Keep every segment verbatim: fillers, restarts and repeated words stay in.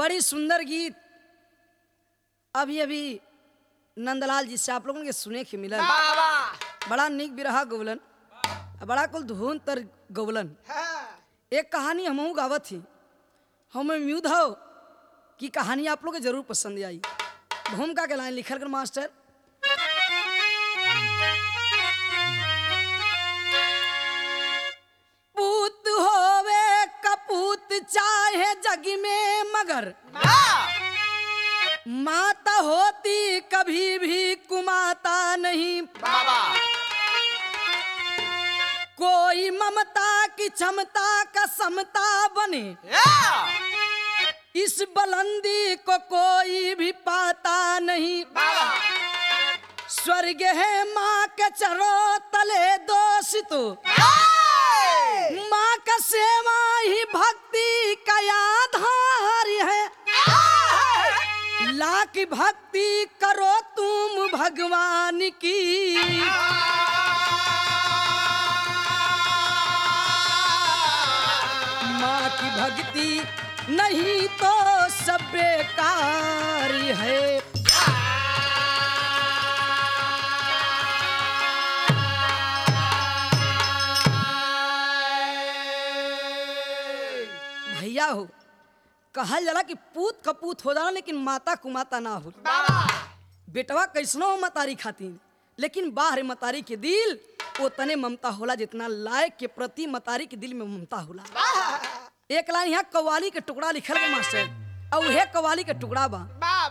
बड़ी सुंदर गीत अभी अभी नंदलाल जी से आप लोगों के सुने के मिलन। बड़ा निक बिरहा गौलन, बड़ा कुल धुन तर गौलन। एक कहानी हमहू गावत थी, हमें उम्मीद हो कि कहानी आप लोग के जरूर पसंद आई। भूमिका के लाइन लिखल कर मास्टर। पूत होवे कपूत चाहे जग में मगर माता होती कभी भी कुमाता नहीं। कोई ममता की क्षमता का समता बने, इस बुलंदी को कोई भी पाता नहीं। स्वर्ग है माँ के चरो तले दोषित, माँ का सेवा ही भक्ति का आधार है। लाख भक्ति करो तुम भगवान की, माँ की भक्ति नहीं तो सब बेकार है। भैया हो कहल जाला कि पूत कपूत हो जाला लेकिन माता कुमाता ना हो। बेटवा कैसनो हो मतारी खातिर, लेकिन बाहर मतारी के दिल उतने ममता होला जितना लायक के प्रति मतारी के दिल में ममता होला। एक लाइन यहाँ कव्वाली के टुकड़ा लिखल बा मास्टर, और उहे कव्वाली के टुकड़ा बा।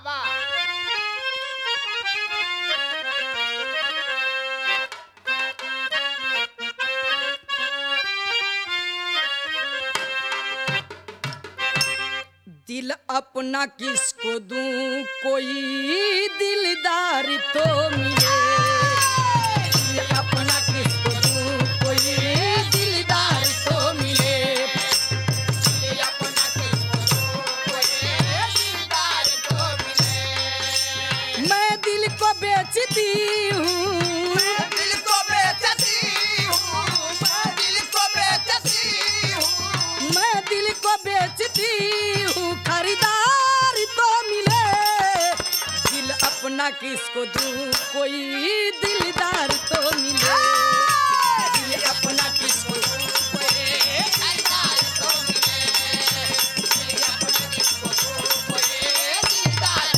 दिल अपना किसको दूं, कोई दिलदार तो मिले। दिल अपना किसको दूं, कोई दिलदार तो मिले। दिल अपना किसको दूं, कोई दिलदार तो मिले। मैं दिल को बेचती हूँ, मैं दिल को बेचती हूँ, मैं दिल को बेचती हूँ, मैं दिल को बेचती हूँ, खरीदार तो मिले। दिल अपना किसको दूं, कोई दिलदार तो मिले। दिल अपना किसको दूं, कोई खरीदार तो मिले। दिल अपना किसको दूं, कोई दिलदार।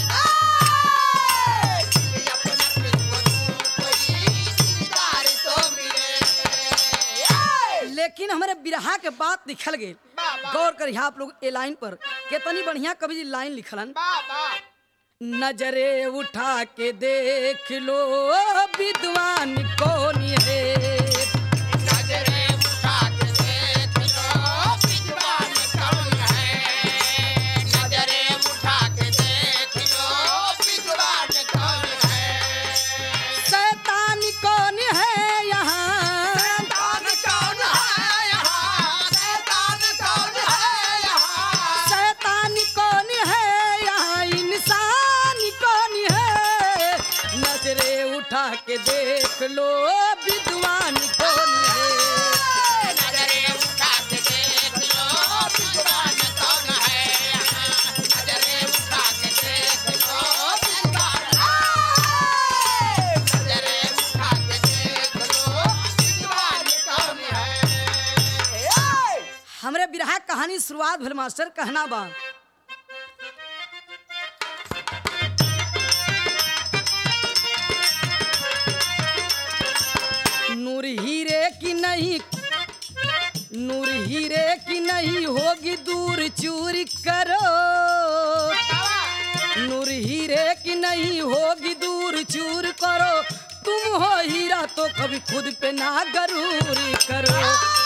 दिल अपना किसको दूं, कोई दिलदार तो मिले। लेकिन हमारे बिरहा के बात लिखल गए, गौर कर आप लोग ए लाइन पर कितनी बढ़िया कवि जी लाइन लिखलन। नजरे उठा के देख लो विद्वान कौन है। नजरे उठा के देख लो विद्वान कौन है। नजरे उठा के देख लो विद्वान कौन है। शैतान कौन है यहाँ, शैतान कौन है यहाँ, शैतान कौन है यहाँ, शैतान कौन है यहाँ, इंसान कौन है। नजरे उठा के देख लो विद्वान कौन है। नजरे उठा के देख लो विद्वान कौन है यहाँ। नजरे उठा के देख लो विद्वान, नजरे उठा के देख लो विद्वान कौन है। हमरे बिरहा कहानी शुरुआत भल मास्टर कहना बा। नूर हीरे की नहीं, नूर हीरे की नहीं होगी दूर चूरी करो। नूर हीरे की नहीं होगी दूर चूर करो। तुम हो हीरा तो कभी खुद पे ना गरूर करो।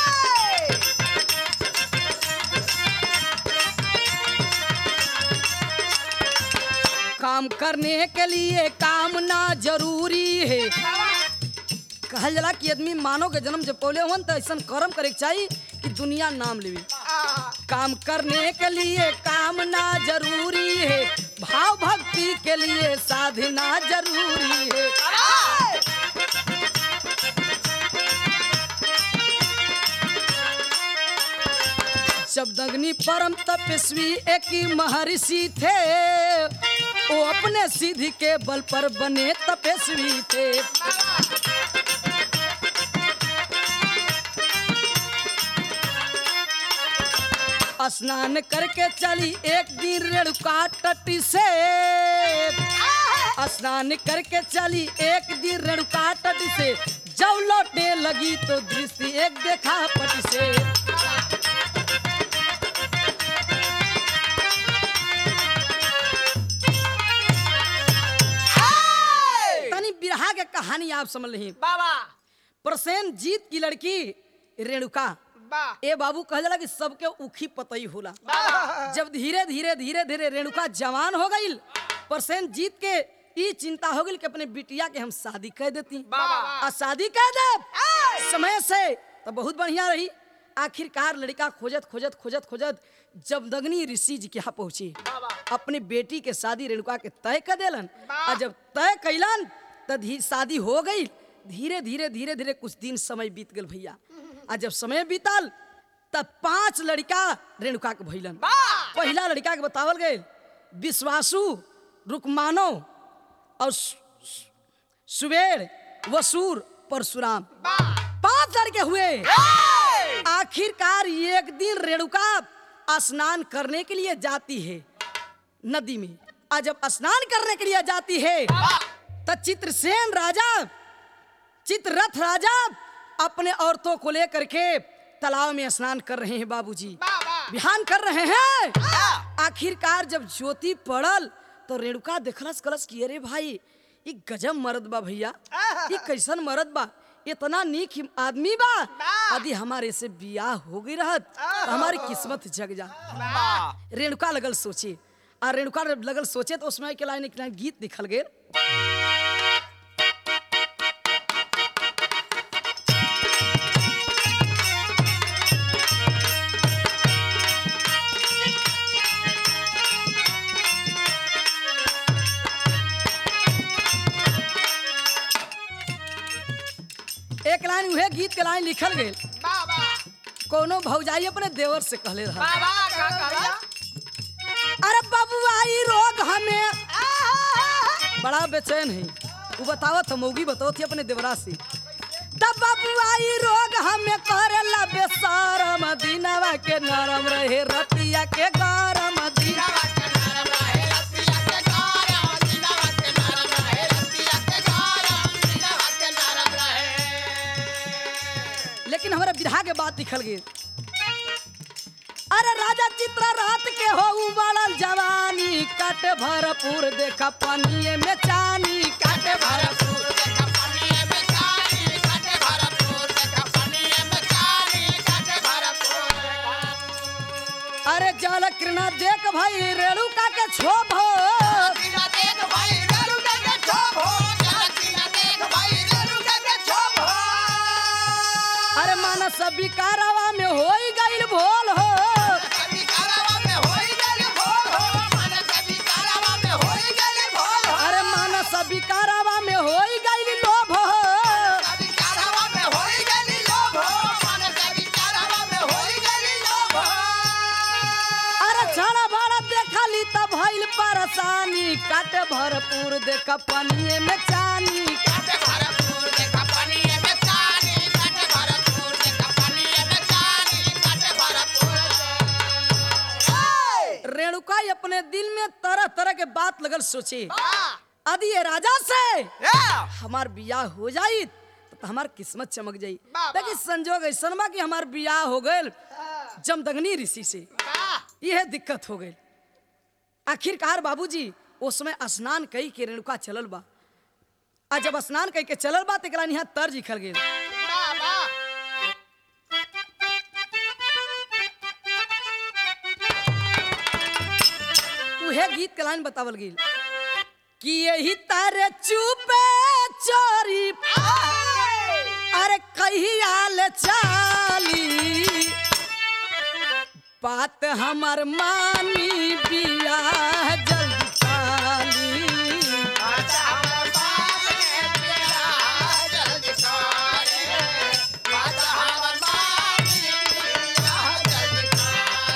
काम करने के लिए कामना जरूरी है। कहल जाला कि आदमी मानव के जन्म जब पौले हुन तो ऐसा कर्म करे के चाहिए कि दुनिया नाम लेवे। काम करने के लिए कामना जरूरी है, भाव भक्ति के लिए साधना जरूरी है। जमदग्नि परम तपस्वी एक ही महर्षि थे, वो अपने सिद्धि के बल पर बने तपस्वी थे। स्नान करके चली एक दिन रेणुका तट से, स्नान करके चली एक दिन रेणुका तट से, जब लौटने लगी तो दृष्टि एक देखा पट से। तनी बिरहा के कहानी आप समझ रही बाबा प्रसेनजीत की लड़की रेणुका। ए बाबू कह जाला कि सबके उखी पतई होला। जब धीरे धीरे धीरे धीरे रेणुका जवान हो गई, प्रसेनजीत के ई चिंता हो गई कि अपने बिटिया के हम शादी कर देती, आ शादी कर दे समय से तो बहुत बढ़िया रही। आखिरकार लड़का खोजत खोजत खोजत खोजत जमदग्नि ऋषि जी के यहाँ पहुंची, अपनी बेटी के शादी रेणुका के तय कर देलन। और जब तय कैलन तो शादी हो गई। धीरे धीरे धीरे धीरे कुछ दिन समय बीत गल भैया। आ जब समय बीतल तब पांच लड़का रेणुका के भइलन। पहला लड़का के बतावल गए विश्वासु, रुकमानो और सुवेड़, वसूर, परशुराम, पांच लड़के हुए। आखिरकार एक दिन रेणुका स्नान करने के लिए जाती है नदी में। और जब स्नान करने के लिए जाती है तो चित्रसेन राजा, चित्ररथ राजा अपने औरतों को लेकर के तालाब में स्नान कर रहे हैं बाबूजी, बिहान कर रहे हैं। आखिरकार जब ज्योति पड़ल तो रेणुका देखलस कलस कि अरे भाई ये गजब मर्द बा भैया, ये कैसन मर्द बा, इतना नीक आदमी बा। यदि हमारे से बियाह हो गई रहत तो हमारी किस्मत जग जा। रेणुका लगल सोचे, और रेणुका लगल सोचे तो उसमें के लाइन एक लाइन गीत निकल गए। एक लाइन उहे गीत के लाइन लिखल गए। कोनो भौजाई अपने देवर से कहले रहा, अरे बबुआई रोग हमें बड़ा बेचैन है। वो बतावत मौगी बतावत अपने देवरा से, तब बबुआई रोग हमें करेला बेसारम, दिनवा के नरम रहे रतिया के गरम, दिनवा के नरम रहे रतिया के गरम, दिनवा के नरम रहे रतिया के गरम, दिनवा के नरम रहे। लेकिन हमारे बिरहा के बात लिखल गई, अरे राजा चित्रा रात के हो उबालल जवानी, काटे भरपूर देखा पानिये में चानी, काटे भरपूर देखा पानिये में चानी, काटे भरपूर देखा पानिये में चानी, काटे भरपूर। अरे जल किरणा देख भाई रेणुका के छोभो, किरणा देख भाई रेणुका के छोभो, जल किरणा देख भाई रेणुका के छोभो। अरे मानस बिकारवा में होई गइल भोल हो, बिकारवा में होई गइल लोभ हो, बिकारवा में होई गइल लोभ हो, माने बिकारवा में होई गइल लोभ हो। अरे छड़ा बड़ा देखली तब भइल परेशानी, काटे भरपूर देखा पानिये में चानी, काटे भरपूर देखा पानिये में चानी, काटे भरपूर देखा पानिये में चानी, काटे भरपूर। रेणुका अपने दिल में तरह तरह के बात लगल सोचे, यदि ये राजा से हमार बियाह हो जाई तो हमार किस्मत चमक जाई। लेकिन संजोग ऐसा बा कि हमार बियाह हो गए जमदग्नि ऋषि से, यह दिक्कत हो गई। आखिरकार बाबूजी उसमें स्नान कई के रेणुका चलल बा, आ जब स्नान कई के चलल बा तो यहाँ तर्ज लिखल गई, उहे गीत के लाइन बतावल गई कि यही तारे चुपे चोरी, अरे कहियाल चाली, बात हमर मानी बियाह जल्दी काली, बात हमर मानी बियाह जल्दी काली, बात हमर मानी बियाह जल्दी काली।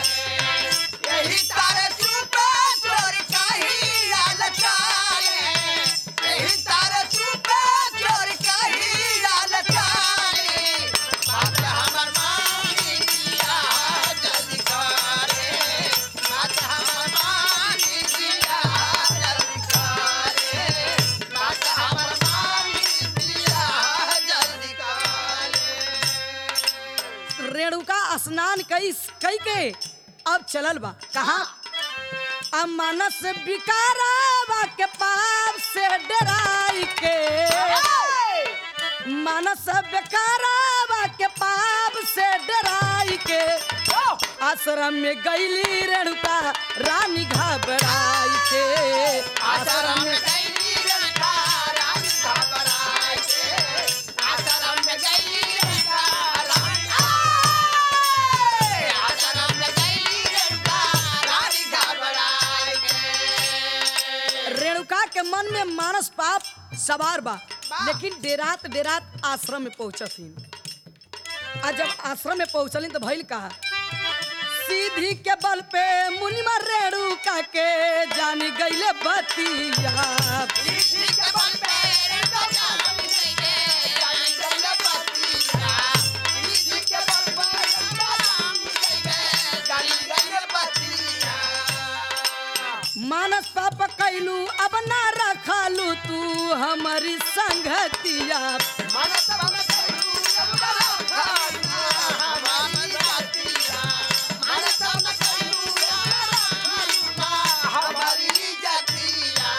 स्नान कई कई के अब चलल बा कहाँ अब मानस बिकारावा के पाप से डराई के मानस बिकारावा के पाप से डराई के आश्रम में गईली रेणुका रानी घबराई के आश्रम में गईली रेणुका रानी घबराई के आश्रम में गईली रेणुका रानी आश्रम में गईली रेणुका रानी घबराई के। रेणुका के मन में मानस पाप सवार बा लेकिन डेरात डेरात आश्रम में पहुंचथिन। आ जब आश्रम में पहुंचलिन तो भइल कहा सीधी के बल पे मुनिमा रेणुका के जानी गईले बतिया सीधी के बल पे रेणुका जानी गईले जानी गईले बतिया सीधी के बल पे रेणुका जानी गईले जानी गईले बतिया। मानस पाप कैलू अब ना रखालू तू हमारी संगतिया मानस पाप कैलू अब ना रखालू हमारी जातिया मानस पाप कैलू हमारी जातिया।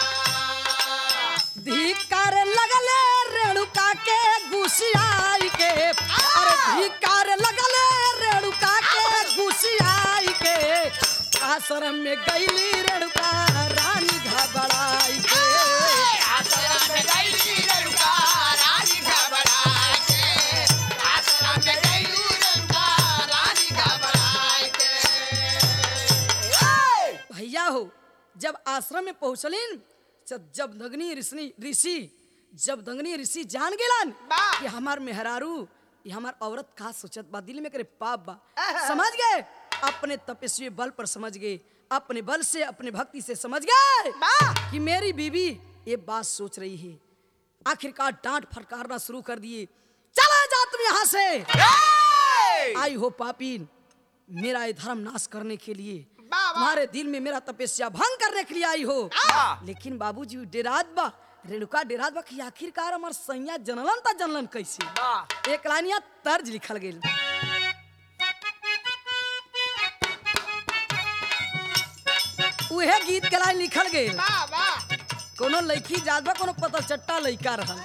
धिकार लगले रेणुका के घुसियाई के अरे धिकार लगले रेणुका के घुसियाई के आश्रम में गईली रेणुका रानी घबराई के आश्रम में गईली रेणुका रानी घबराई के आश्रम में गईली रेणुका रानी घबराई के। भैया हो जब आश्रम में पहुंचलिन जब जब दंगनी ऋषि ऋषि जब दंगनी ऋषि जान गेलन कि हमार मेहरारू ये हमार औरत का सोचत बा दिल में करे पाप बा समझ गए अपने तपस्वी बल पर समझ गए अपने बल से अपने भक्ति से समझ गए कि मेरी बीवी ये बात सोच रही है। आखिरकार डांट फटकारना शुरू कर दिए चला जा तुम यहाँ से आई हो पापीन मेरा ये धर्म नाश करने के लिए तुम्हारे दिल में मेरा तपस्या भंग करने के लिए आई हो। लेकिन बाबूजी डेरात बा रेणुका डेरात बा कि आखिरकार हमार सैया जनलन ता जनलन कैसे एक लाइनिया तर्ज लिखल गेल उहे गीत के लाइन लिखल गेल कोनो लड़की जात बा कोनो पता चट्टा लड़का रहल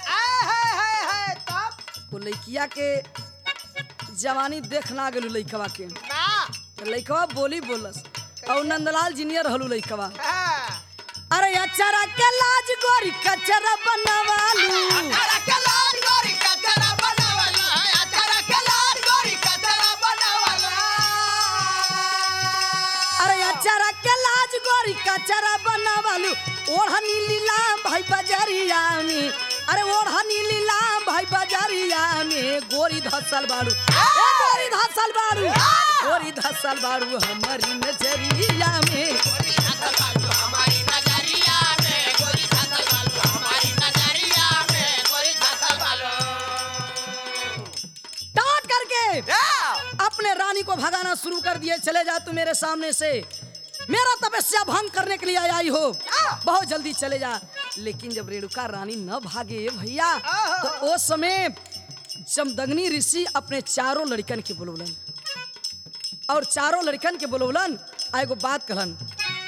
वो लड़किया के जवानी देख ना गेलू लड़कवा के लड़कवा बोली बोलस और नंदलाल जीनियर हलू लड़कवा अरे अचरा के लाज गोरी कचरा बनवालू अचरा के लाज गोरी कचरा बनवालू अचरा के लाज गोरी कचरा बनवालू अरे अचरा के लाज गोरी कचरा बनवालू ओढ़नी लीला भाई बजरिया में अरे ओढ़नी लीला भाई बजरिया में गोरी धसल बाड़ू ए गोरी धसल बाड़ू गोरी धसल बाड़ू हमारी नजरिया में गोरी धसल बाड़ू हमारी नजरिया में गोरी धसल बाड़ू हमारी नजरिया में गोरी धसल बाड़ू डांट करके अपने रानी को भगाना शुरू कर दिए चले जा तू मेरे सामने से मेरा तपस्या भंग करने के लिए आई हो बहुत जल्दी चले जा। लेकिन जब रेणुका रानी न भागे भैया तो उस समय जमदग्नि ऋषि अपने चारों लड़कन के बुलौलन और चारों लड़कन के बुलौलन एगो बात कहलन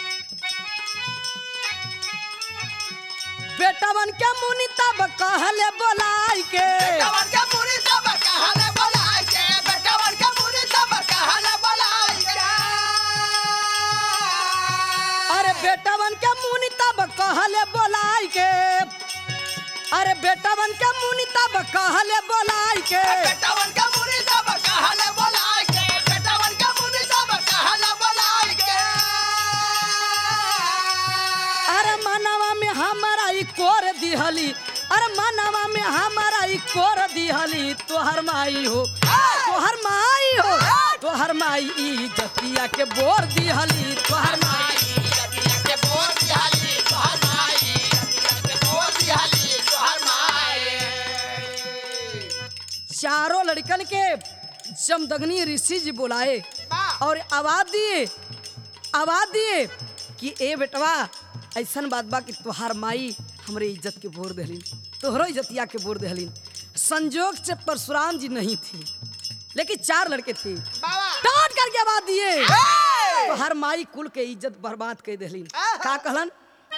बेटा बन के मुनि तब कहले बोलाई के बेटा बन के मुनि तब कहले बोलाई के बेटा बन के मुनि तब कहले बोलाई के अरे बेटा बन के मुनि तब कहले बोलाई के अरे बेटा बन के मुनि तब कहले बोलाई के बेटा बन के मुनि तब कहले बोलाई के बेटा बन के मुनि तब कहले बोलाई के अरे मनवा में हमारा ई कोर दिहली अरे मनवा में हमारा ई कोर दिहली तोहर माई हो तोहर माई हो तोहर माई ई जतिया के बोर दिहली तोहर माई के बोल दिहाली तोहर माई के बोल दिहाली तोहर माई। चारों लड़कन के जमदग्नि ऋषि जी बुलाए और आवाज दिए आवाज दिए कि ए बेटवा ऐसन बात बा कि तोहार माई हमरे इज्जत के बोर दहलीन तोहरो इज्जतिया के बोर दहलीन संजोग से परशुराम जी नहीं थी लेकिन चार लड़के थे बाबा डांट करके आवाज दिए ए! तो हर माई कुल के इज्जत बर्बाद कर देली का कहलन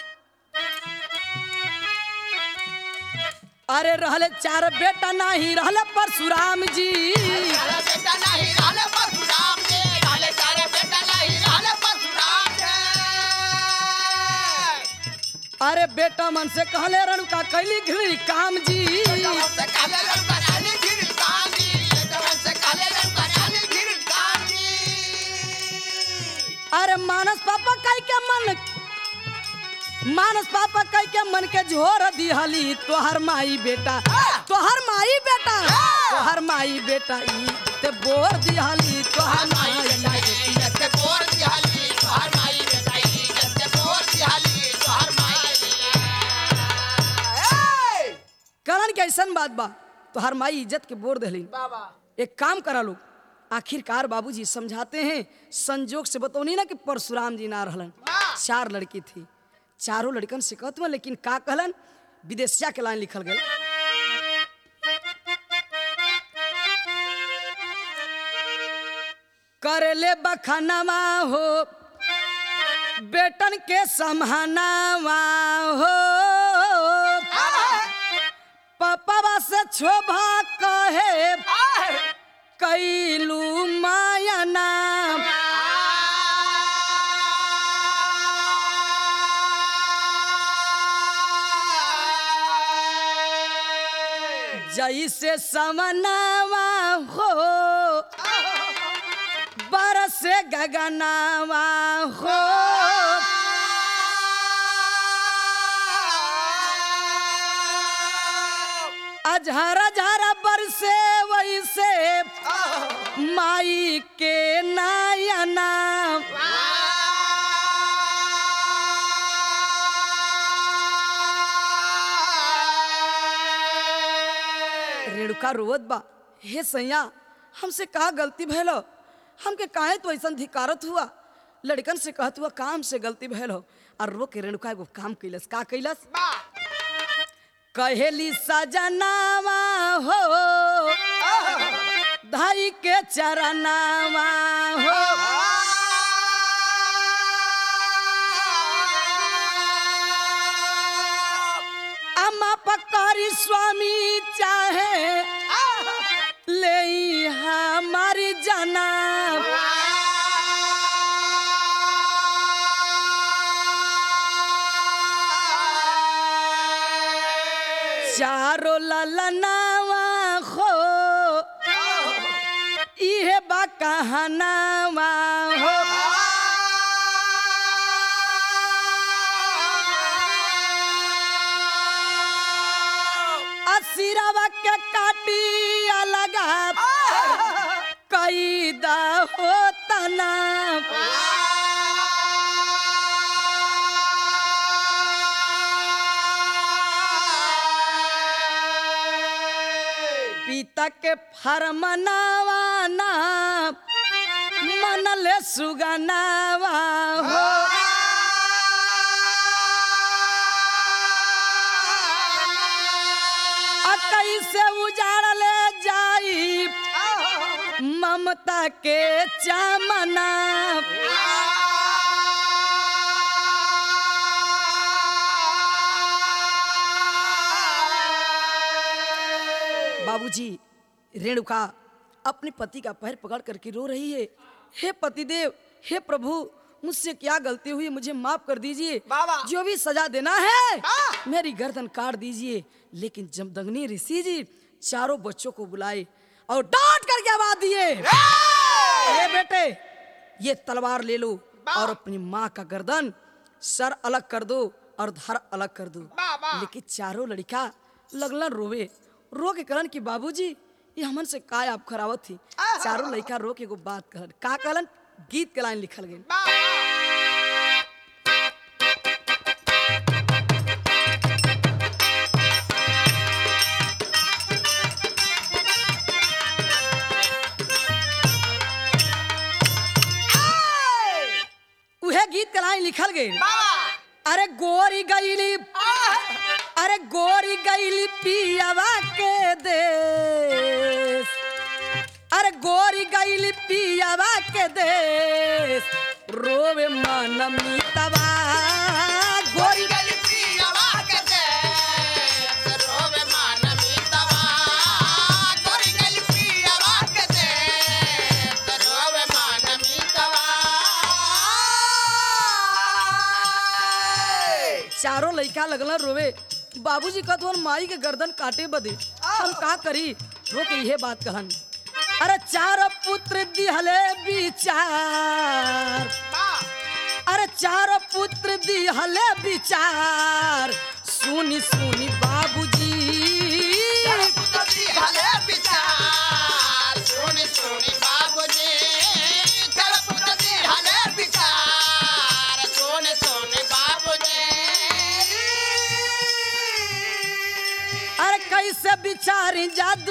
अरे रहले चार बेटा नहीं रहले परशुराम जी रहले बेटा नहीं रहले परशुराम के रहले चारे बेटा नहीं रहले परशुराम के अरे बेटा मन से कहले रेणुका कैली घिरी काम जी जवन से काले रण बनाली गिर कांदी जवन से काले रण बनाली गिर कांदी अरे मानस पापा कई के मन मानस पापा कई के मन के झोर दिहली तोहर माई बेटा तोहर माई बेटा तोहर माई बेटा ई ते बोर दिहली तोहर माई बेटा जते बोर दिहाली तोहर माई बेटाई जते बोर दिहाली तोहर माई ए करण के ऐसन बात बा तोहर माई इज्जत के बोर दिहली बाबा एक काम करा लो आखिरकार बाबूजी समझाते हैं संजोग से बतौनी ना कि परशुराम जी ना रहलन चार लड़की थी चारों लड़कन से कहत में लेकिन का कहलन विदेशिया के लाइन लिखल गया करे ले बखानावा हो बेटन के समहानावा हो पापा से छोभा कहे कैलू माया नाम जैसे समनावा हो बरस गगनावा हो अजहर अजहर बरसे वैसे माई के नयना रेणुका रोवत बा हे सैया हमसे का गलती भैलो हमके काहे तो ऐसा धिकारत हुआ लड़कन से कहत हुआ काम से गलती भैलो और रो के रेणुका एगो काम कैलस का कैलस कहेली सजनावा हो धाई के चरनावा हो अम्मा पकारी स्वामी चाहे ले हमारी जाना चारो ललनावा हो इहे बा कहनावा हो सिरावा के काटी अलग कैदा होता ना पिता के फरमनावा ना मनले सुगनावा हो कैसे उजाड़ ले जाई ममता के चमना बाबूजी रेणुका अपने पति का पैर पकड़ करके रो रही है हे पतिदेव हे प्रभु मुझसे क्या गलती हुई मुझे माफ कर दीजिए जो भी सजा देना है मेरी गर्दन काट दीजिए लेकिन जमदग्नि ऋषि जी चारों बच्चों को बुलाए और डांट करके आवाज दिए अरे बेटे ये तलवार ले लो और अपनी माँ का गर्दन सर अलग कर दो और धर अलग कर दो लेकिन चारों लड़का लगलन रोवे रो के कहलन कि बाबूजी ये हमन से काय आप खरावत थी चारों लड़का रो के एगो बात कहलन का कहलन गीत के लाइन लिखल गई उहे गीत के लाइन लिखल गई अरे गोरी गईली अरे गोरी गईली पियावा के देश अरे गो गईली पियावा के देश रोवे मन मीतवा गोरी गली पियावा के देश रोवे मान मीतवा गोरी गली पियावा के देश रोवे मान मीतवा चारों लइका लगल रोवे। बाबूजी कहत हन माई के गर्दन काटे बदे हम का करी। रो के यह बात कहन अरे चार पुत्र दिहले विचार अरे चार पुत्र दिहले विचार सुनी सुनी बाबूजी हले विचार सुनी सुनी बाबूजी तरपुती हले विचार सुनी सुनी बाबूजी अरे कैसे बिचारी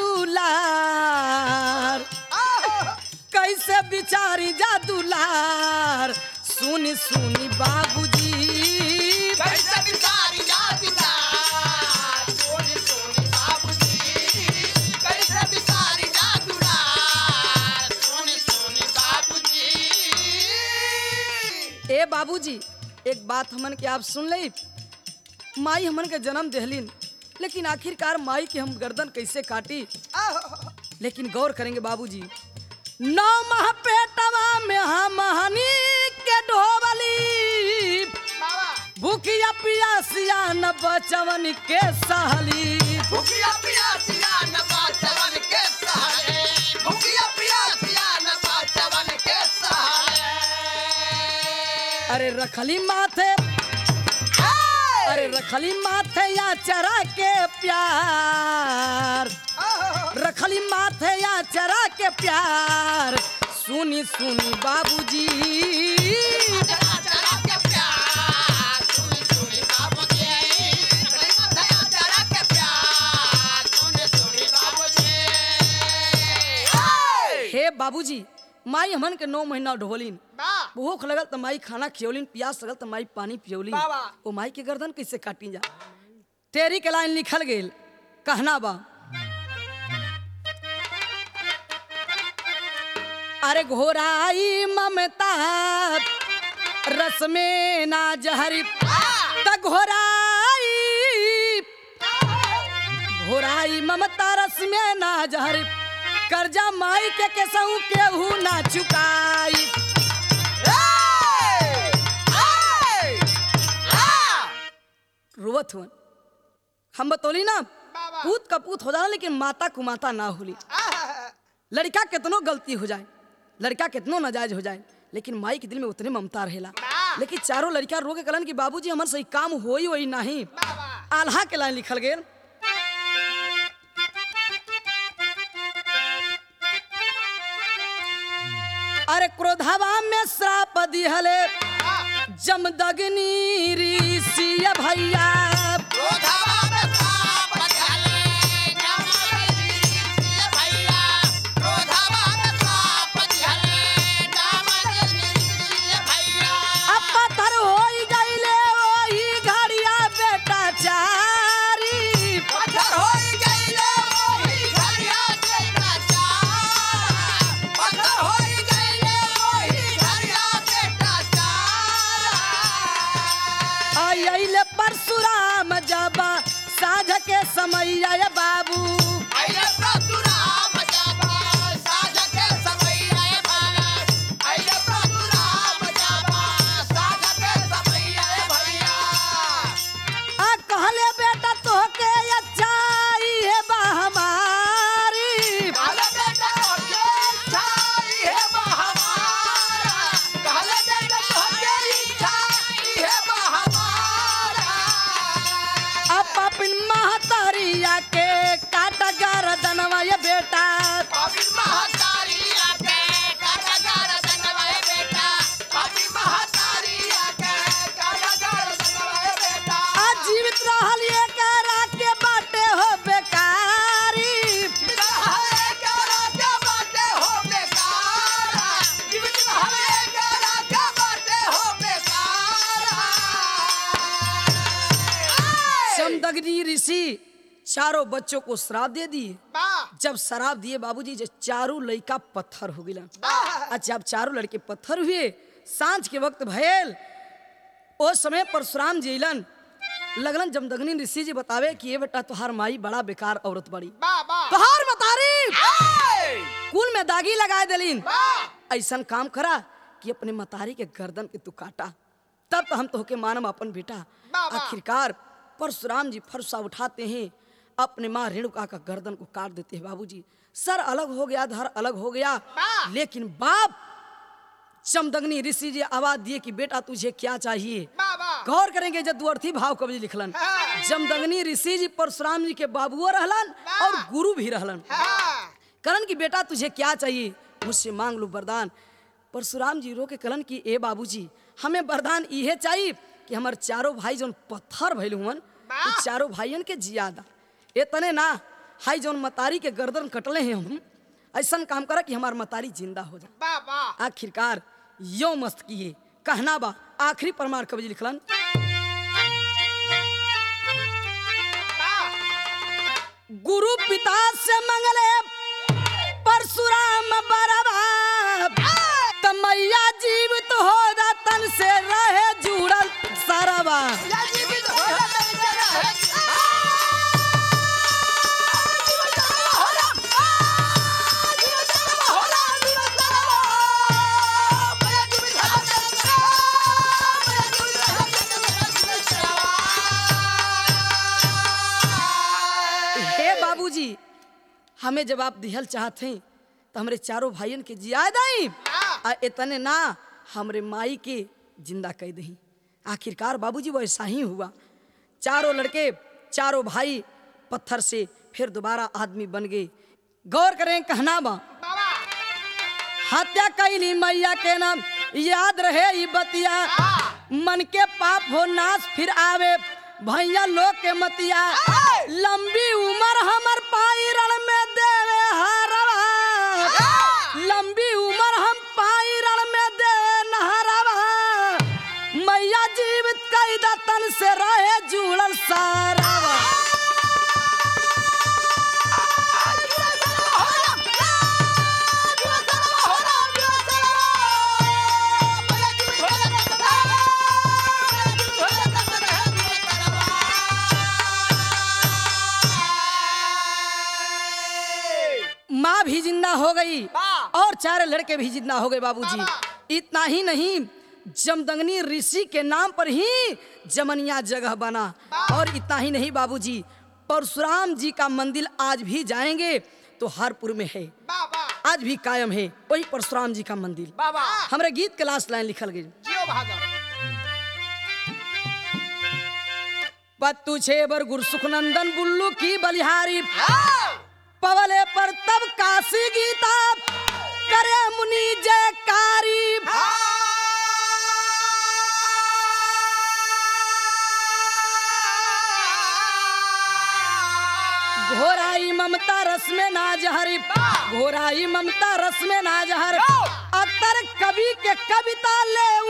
जादूलार कैसे बिचारी जादूलार सुनी सुनी बाबूजी कैसे बिचारी जा विचार सुनी सुनी बाबूजी कैसे बिचारी जा दुलार सुनी सुनी बाबूजी ए बाबूजी एक बात हमन के आप सुन ले। माई हमन के जन्म देहलीन लेकिन आखिरकार माई के हम गर्दन कैसे काटी। लेकिन गौर करेंगे बाबूजी नौ माह पेटवा में हम हनी के ढोबली भूखिया पियासिया न बचवन के सहली भूखिया पियासिया न बाचवन के सहारे भूखिया पियासिया न बाचवन के सहारे अरे रखली माथे अरे रखली माथे या चरा के प्यार रखली माथे या चरा के प्यार सुनी सुनी बाबूजी जरा जरा के प्यार सुनी सुनी बाबूजी दया जरा के प्यार सुनी सुनी बाबूजी हे बाबूजी माई हमन के नौ महीना ढोलिन भूख लगल त माई खाना खियौलिन प्यास लगल त माई पानी पियौलिन ओ माई के गर्दन कैसे काटी जा। तेरी के लाइन लिखल गेल कहना बा अरे घोराई ममता रस में ना जहरी त घोराई घोराई ममता रस में ना जहरी कर्जा माई के केसहू केहू ना चुकाई। रोवत हुन हम बतौली ना पूत का पूत हो जाला लेकिन माता कुमाता ना होली। लड़का कितनो गलती हो जाए लड़का कितनो नाजायज हो जाए लेकिन माई के दिल में उतने ममता रहेला। लेकिन चारों लड़का रो के कलन कि बाबूजी हमर सही काम होई होई नहीं। आल्हा के लाइन लिखल गेल अरे क्रोधवा में श्राप दिहले जमदग्नि ऋषि भैया क्रोधवा में श्राप दिहले जमदग्नि ऋषि भैया क्रोधवा में श्राप दिहले जमदग्नि ऋषि भैया अब पत्थर होई गईले ओही घड़िया बेटा चारी पत्थर होई गईले ओही घड़िया बेटा चार पत्थर होई गईले ओही घड़िया बेटा चार आइले परशुराम जबा साझ के समय आय बाबू आइले परशुराम जबा साझ के समय आय बाबा आइले परशुराम जबा साझ के समय आय भैया आ कहले बेटा तोहके अच्छाई है बा हमारी कहले बेटा तोहके अच्छाई है बा हमारा कहले बेटा तोहके अच्छाई है बा हमारा अब अपन महतारिया के काटा गर्दनवा ये बेटा अभी महतारी आके कारागार दंगवाए बेटा अभी महतारी आके कारागार दंगवाए बेटा आ जीवित रहल ये करा के बाटे हो बेकारी हरे करा के बाटे हो बेकारा जीवित हरे करा के बाटे हो बेकारा समदग्नि ऋषि चारों बच्चों को श्राप दे दिए। जब शराब दिए बाबूजी जे चारों लड़का पत्थर हो गिलन। वाह। अच्छा अब चारों लड़के पत्थर हुए, सांझ के वक्त भयल उस समय परशुराम जी अइलन, लगलन जमदग्नि ऋषि जी बतावे कि ये बेटा तुहार माई बड़ा बेकार औरत बड़ी, वाह वाह तुहार बतारी ए! कुल में दागी लगा देलिन। वाह ऐसन काम करा कि अपने मतारी के गर्दन के तू काटा, तब तो हम तोहके मानम अपन बेटा। वाह, वाह। आखिरकार परशुराम जी फरसा उठाते हैं, अपने माँ रेणुका का गर्दन को काट देते हैं बाबूजी। सर अलग हो गया, धर अलग हो गया, वाह। लेकिन बाप जमदग्नि ऋषि जी आवाज दिए कि बेटा तुझे क्या चाहिए। वाह वाह गौर करेंगे जब दुअर्थी भाव कवि लिखलन, हाँ। जमदग्नि ऋषि जी परशुराम जी के बाबुओ रहलन वाह। और गुरु भी रहलन। हाँ कलन की बेटा तुझे क्या चाहिए, मुझसे मांग लो वरदान। परशुराम जी रो के कलन की ए बाबूजी हमें वरदान इहे चाहिए कि हमार चारों भाई जौन पत्थर भइल हुवन, वाह। चारों भाइयन के जियादा इतने ना, हाई जौन मतारी के गर्दन कटले हैं हम, ऐसा काम करा कि हमार मतारी जिंदा हो जाए। वाह वाह आखिरकार यो मस्त किए कहना बा, आखिरी प्रमाण कवि लिखलन, वाह गुरु पिता से मंगले परशुराम बरबा, तमैया जीवित हो जा तन से रहे जुड़ल सरबा। या जीवित हो रहा है तेरा है जीवित हो रहा जीवित हो रहा जीवित हो रहा मैं जीवित हो रहा मैं जीवित हो रहा हे बाबूजी हमें जब आप दिहल चाहते हैं तो हमरे चारों भाइयन के जिया दाई, आ इतने ना हमरे माई के जिंदा कह दही। आखिरकार बाबूजी वो ऐसा ही हुआ, चारों लड़के चारों भाई पत्थर से फिर दोबारा आदमी बन गए। गौर करें कहना बा, बाबा हत्या कैली मैया के नाम याद रहे ई बतिया, मन के पाप हो नाश फिर आवे भैया लोग के मतिया, लंबी उम्र हमर पाई रण में देवे हरवा, लंबी उम्र हम पाई रण में देवे नहरवा, मैया जीवित कैदा तन से रहे जुड़ल सारवा। माँ भी जिंदा हो गई वाह। और चार लड़के भी जिंदा हो गए बाबूजी। वाह। इतना ही नहीं, जमदग्नि ऋषि के नाम पर ही जमनिया जगह बना। और इतना ही नहीं बाबूजी, परशुराम जी का मंदिर आज भी जाएंगे तो हरपुर में है, बाबा आज भी कायम है वही परशुराम जी का मंदिर। बाबा हमारे गीत के लास्ट लाइन लिखल गई, जियो भागा पत्तू छेबर गुरु सुखनंदन बुल्लू की बलिहारी, हाँ पवले पर तब काशी गीता करे मुनि जयकारी। घोराई ममता रस में ना जहर, घोराई ममता रस में ना जहर, अतर कवि के कविता ले